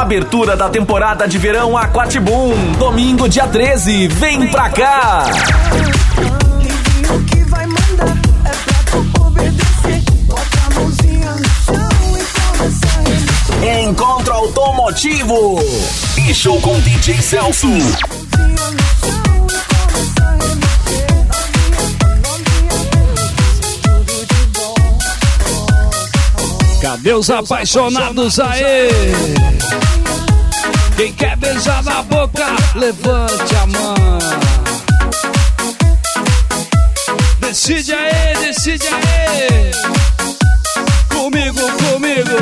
Abertura da temporada de verão Aquatibum. Domingo, dia 13. Vem pra cá. O que vai mandar é pra tu obedecer. Bota a mãozinha no chão e começa a Encontro automotivo. E show com DJ Celso. Cadê os apaixonados aí? Quem quer beijar na boca, levante a mão. Decide aí, decide aí. Comigo, comigo.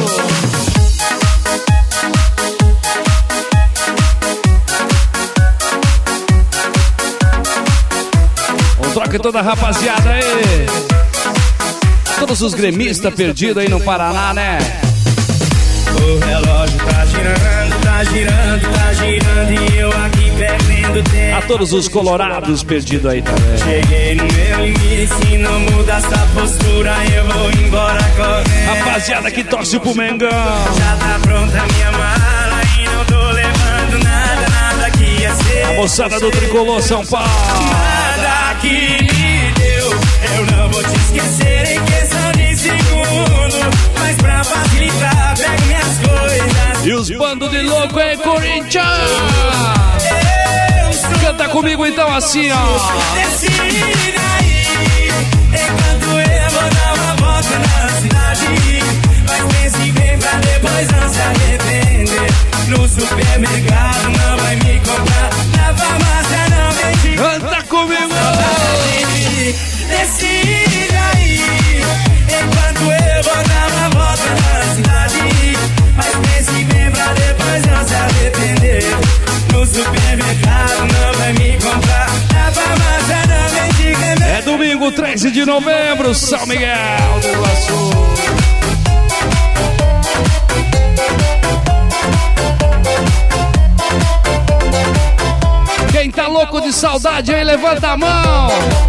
Troca toda a rapaziada aí. Todos os gremistas perdidos aí no Paraná, né? O relógio tá girando, tá girando, tá girando e eu aqui perdendo tempo. A todos os colorados perdidos aí também. Cheguei no meu limite, se não muda essa postura eu vou embora correndo. Rapaziada que torce pro Mengão. Já tá pronta a minha mala e não tô levando nada, nada que ia ser. A moçada do Tricolor São Paulo. Nada que me deu, eu não vou te esquecer em questão de segundo. Mas pra facilitar, pego minhas coisas. E os bandos de louco aí, Corinthians! Canta comigo então assim, ó. Decide aí, enquanto eu vou dar uma volta na cidade. Mas pense bem pra depois não se arrepender. No supermercado não vai me comprar, na farmácia não vende. Canta comigo! Decide aí, enquanto eu vou dar uma volta na cidade. Mas pense bem pra depois não se arrepender. No supermercado não vai me comprar, na farmácia não vende remédio. É domingo, 13 de novembro, São Miguel do Iguaçu. Quem tá louco de saudade aí, levanta a mão.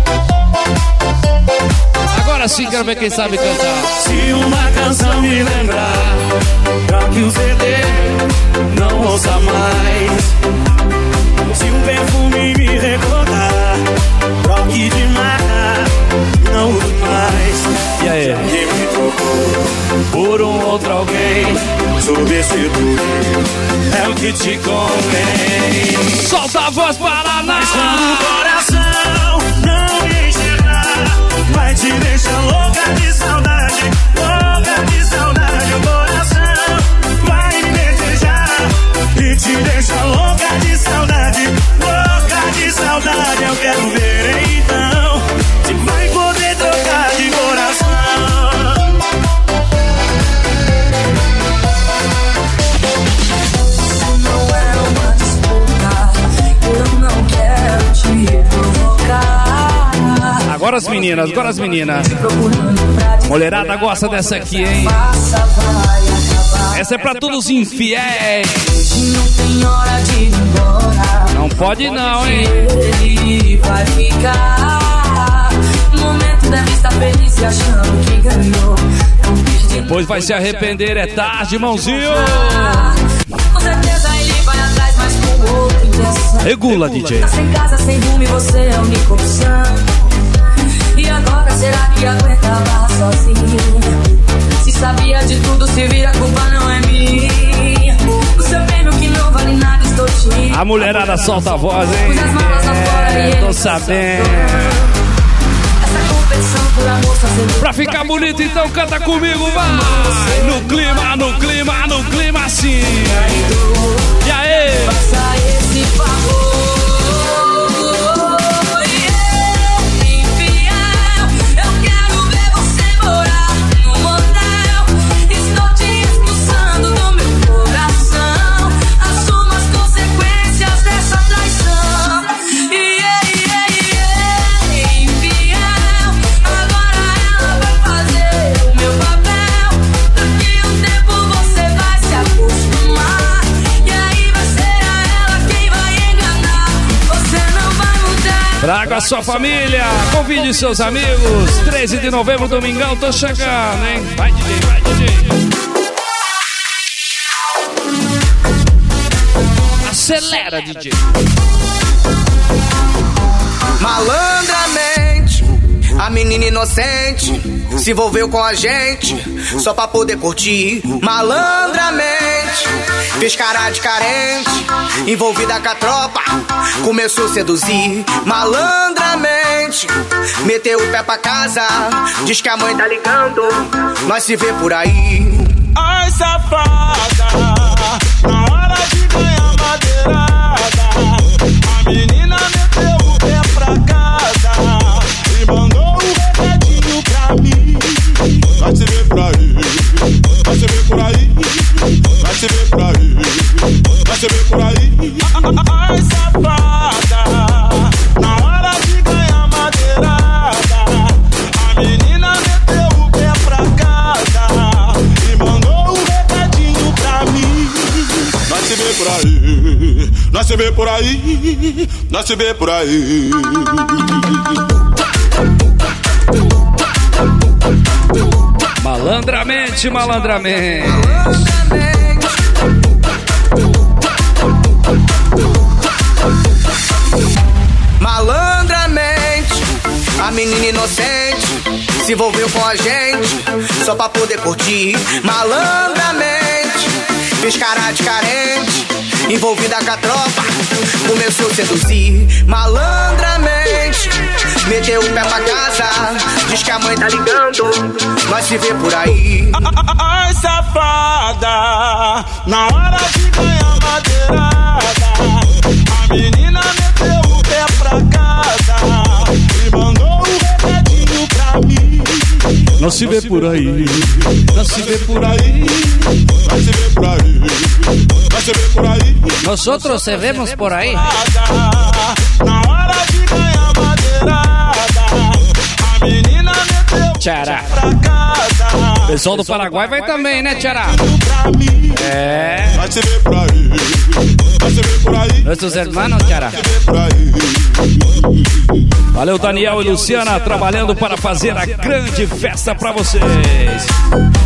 Agora sim, quero ver quem sabe cantar. Se uma canção me lembrar, troque o CD, não ouça mais. Se um perfume me recordar, troque de marca, não use mais. E aí? Que me trocou por um outro alguém, substituir é o que te convém. Solta a voz, Paraná! Mas quando o coração não me enxergar, vai te deixar louca de saudade, louca de saudade. O coração vai me desejar e te deixa louca de saudade, louca de saudade. Eu quero ver então se vai poder trocar de coração. Não é uma disputa, eu não quero te provocar. Agora as meninas, agora as meninas. Mulherada gosta dessa aqui, hein? Essa é pra todos os infiéis. Não tem hora de ir embora. Não pode não, hein? Ele vai ficar. No momento deve estar feliz e achando que ganhou. Depois vai se arrepender, é tarde, irmãozinho. Com certeza ele vai atrás, mas com outra intenção. Regula, DJ. Tá sem casa, sem rumo e você é a única opção. E agora será que aguenta a barra sozinho? Se sabia de tudo, se vira, a culpa não é minha. O seu bem que não vale nada, estou te. A mulherada solta a voz, hein? Pus as malas lá fora e ele Tô sabendo. essa competição por amor só se. Pra ficar bonito, então canta comigo, vai! No clima, no clima, no clima, assim. E aí? Faça esse favor. Traga a sua família, convide seus amigos. 13 de novembro, domingão, tô chegando, hein? Vai, DJ, vai, DJ. Acelera, DJ. Malandramente, a menina inocente se envolveu com a gente só pra poder curtir. Malandramente, fez cara de carente, envolvida com a tropa, começou a seduzir. Malandramente, meteu o pé pra casa, diz que a mãe tá ligando, nós se vê por aí. Ai, safada, na hora de ganhar madeirada, a menina meteu o pé pra casa e mandou um recadinho pra mim. Vai se ver por aí, vai se ver por aí, vai se ver por aí, vai se ver por aí. Ai, safada, na hora de ganhar madeirada, a menina meteu o pé pra casa e mandou um recadinho pra mim. Nós se vê por aí, nós se vê por aí, nós se vê por aí. Malandramente, malandramente. Malandramente, a menina inocente se envolveu com a gente só pra poder curtir. Malandramente, fez cara de carente, envolvida com a tropa, começou a seduzir. Malandramente, meteu o pé pra casa, diz que a mãe tá ligando, nós se vê por aí. Ai, safada, na hora de ganhar madeirada, a menina meteu o pé pra casa e mandou um recadinho pra mim. Não se vê por aí, não se vê por aí, vai se ver por aí, vai se ver por aí. Nosotros se vemos por aí. Na hora de ganhar madeirada, a menina meteu Tchará. pra casa. Pessoal do Paraguai vai também, né, Tchará? É. Vai se ver por aí, vai se ver por aí. Nossos irmãos, Tchará. Vai se ver por aí. Valeu, Daniel e Luciana, trabalhando para fazer a grande festa pra vocês.